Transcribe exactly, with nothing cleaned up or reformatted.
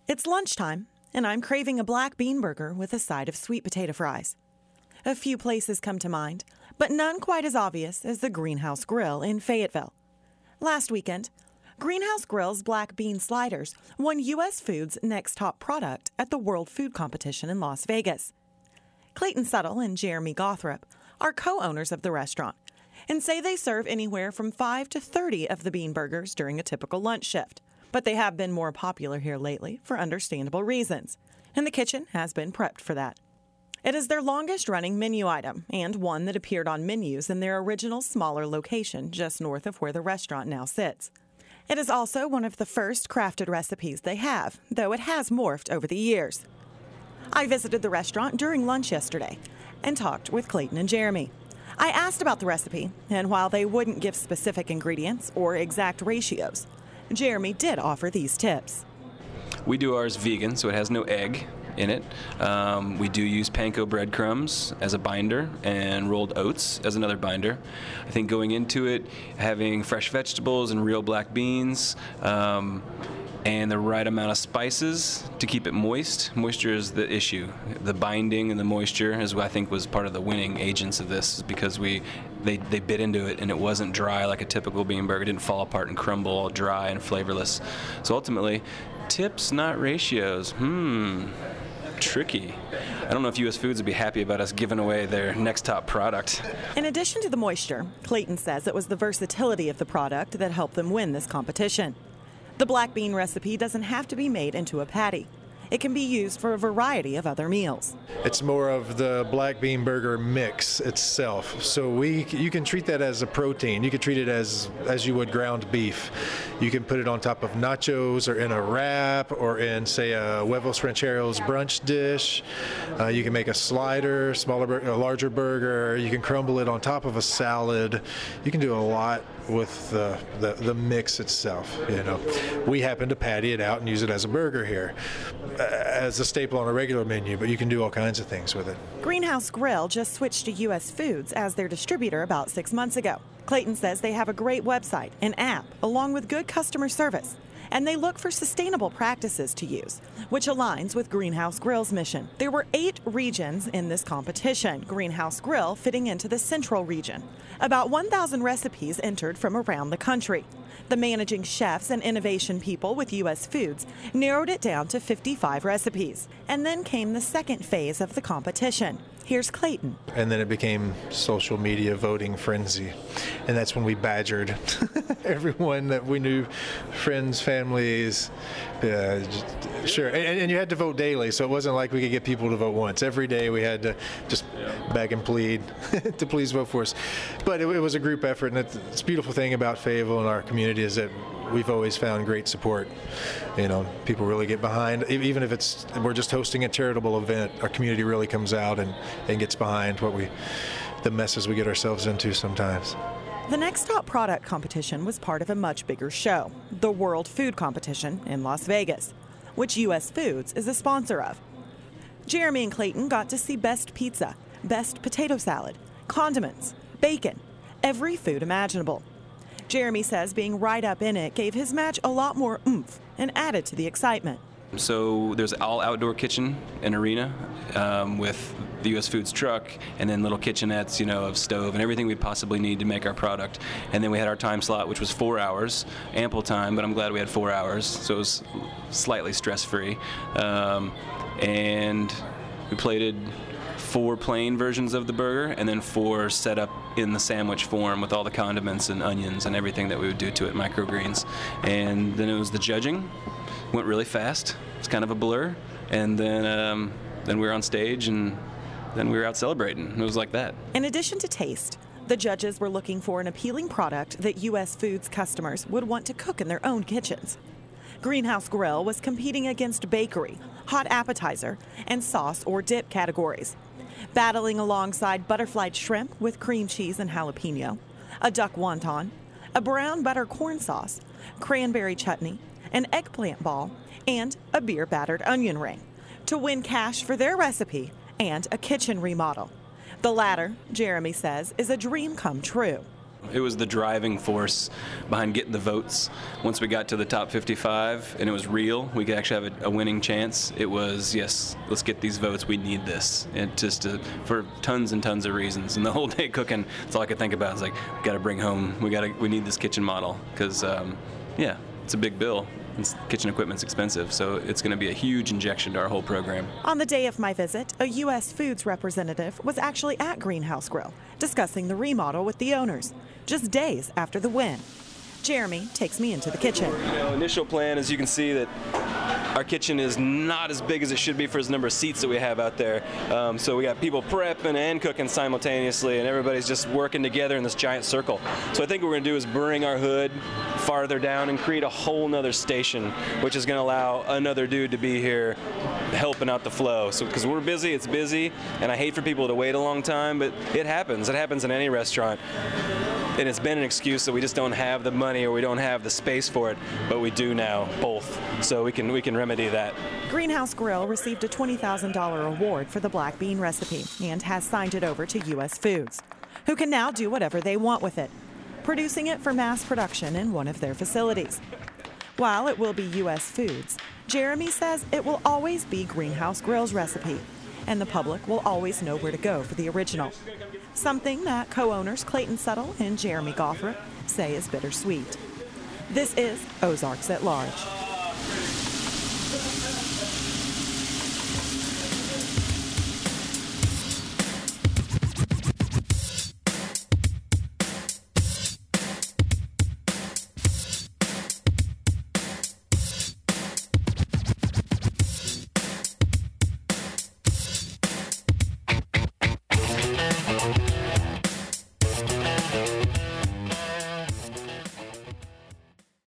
It's lunchtime, and I'm craving a black bean burger with a side of sweet potato fries. A few places come to mind, but none quite as obvious as the Greenhouse Grill in Fayetteville. Last weekend, Greenhouse Grill's black bean sliders won U S Foods' Next Top Product at the World Food Competition in Las Vegas. Clayton Suttle and Jeremy Gothrop are co-owners of the restaurant and say they serve anywhere from five to thirty of the bean burgers during a typical lunch shift. But they have been more popular here lately for understandable reasons, and the kitchen has been prepped for that. It is their longest-running menu item and one that appeared on menus in their original smaller location just north of where the restaurant now sits. It is also one of the first crafted recipes they have, though it has morphed over the years. I visited the restaurant during lunch yesterday and talked with Clayton and Jeremy. I asked about the recipe, and while they wouldn't give specific ingredients or exact ratios, Jeremy did offer these tips. We do ours vegan, so it has no egg in it. Um, we do use panko breadcrumbs as a binder and rolled oats as another binder. I think going into it, having fresh vegetables and real black beans, um, and the right amount of spices to keep it moist. Moisture is the issue. The binding and the moisture is what I think was part of the winning agents of this, because we they, they bit into it and it wasn't dry like a typical bean burger. It didn't fall apart and crumble all dry and flavorless. So ultimately, tips, not ratios. Hmm, tricky. I don't know if U S Foods would be happy about us giving away their next top product. In addition to the moisture, Clayton says it was the versatility of the product that helped them win this competition. The black bean recipe doesn't have to be made into a patty. It can be used for a variety of other meals. It's more of the black bean burger mix itself. So we, you can treat that as a protein. You can treat it as as you would ground beef. You can put it on top of nachos or in a wrap or in, say, a Huevos Rancheros brunch dish. Uh, you can make a slider, smaller, bur- a larger burger. You can crumble it on top of a salad. You can do a lot with the, the, the mix itself. You know, we happen to patty it out and use it as a burger here, uh, as a staple on a regular menu, but you can do all kinds of things with it. Greenhouse Grill just switched to U S Foods as their distributor about six months ago. Clayton says they have a great website and app, along with good customer service, and they look for sustainable practices to use, which aligns with Greenhouse Grill's mission. There were eight regions in this competition, Greenhouse Grill fitting into the central region. About one thousand recipes entered from around the country. The managing chefs and innovation people with U S Foods narrowed it down to fifty-five recipes. And then came the second phase of the competition. Here's Clayton. And then it became social media voting frenzy. And that's when we badgered everyone that we knew, friends, families. Uh, sure. And, and you had to vote daily, so it wasn't like we could get people to vote once. Every day we had to just beg and plead to please vote for us. But it, it was a group effort, and it's, it's a beautiful thing about Fayetteville and our community is that we've always found great support. You know, people really get behind, even if it's we're just hosting a charitable event, our community really comes out and, and gets behind what we, the messes we get ourselves into sometimes. The Next Top Product competition was part of a much bigger show, the World Food Competition in Las Vegas, which U S Foods is a sponsor of. Jeremy and Clayton got to see best pizza, best potato salad, condiments, bacon, every food imaginable. Jeremy says being right up in it gave his match a lot more oomph and added to the excitement. So there's all outdoor kitchen and arena um, with the U S Foods truck, and then little kitchenettes, you know, of stove and everything we possibly need to make our product. And then we had our time slot, which was four hours, ample time, but I'm glad we had four hours, so it was slightly stress-free. Um, and we plated four plain versions of the burger and then four set up in the sandwich form with all the condiments and onions and everything that we would do to it, microgreens. And then it was the judging. Went really fast. It's kind of a blur. And then um, then we were on stage, and then we were out celebrating. It was like that. In addition to taste, the judges were looking for an appealing product that U S Foods customers would want to cook in their own kitchens. Greenhouse Grill was competing against bakery, hot appetizer, and sauce or dip categories, battling alongside butterflied shrimp with cream cheese and jalapeno, a duck wonton, a brown butter corn sauce, cranberry chutney, an eggplant ball, and a beer-battered onion ring to win cash for their recipe and a kitchen remodel. The latter, Jeremy says, is a dream come true. It was the driving force behind getting the votes. Once we got to the top fifty-five and it was real, we could actually have a, a winning chance. It was, yes, let's get these votes, we need this. And just to, for tons and tons of reasons. And the whole day cooking, that's all I could think about. It's like, we got to bring home, we got to, we need this kitchen model. Because, um, yeah, it's a big bill. It's, kitchen equipment's expensive, so it's going to be a huge injection to our whole program. On the day of my visit, a U S Foods representative was actually at Greenhouse Grill, discussing the remodel with the owners, just days after the win. Jeremy takes me into the kitchen. You know, initial plan, as you can see, that our kitchen is not as big as it should be for the number of seats that we have out there. Um, so we got people prepping and cooking simultaneously, and everybody's just working together in this giant circle. So I think what we're going to do is bring our hood farther down and create a whole nother station, which is going to allow another dude to be here helping out the flow. So because we're busy, it's busy, and I hate for people to wait a long time, but it happens. It happens in any restaurant. And it's been an excuse that we just don't have the money or we don't have the space for it, but we do now, both. So we can we can remedy that. Greenhouse Grill received a twenty thousand dollars award for the black bean recipe and has signed it over to U S Foods, who can now do whatever they want with it, producing it for mass production in one of their facilities. While it will be U S Foods, Jeremy says it will always be Greenhouse Grill's recipe, and the public will always know where to go for the original. Something that co-owners Clayton Settle and Jeremy Gothrop say is bittersweet. This is Ozarks at Large.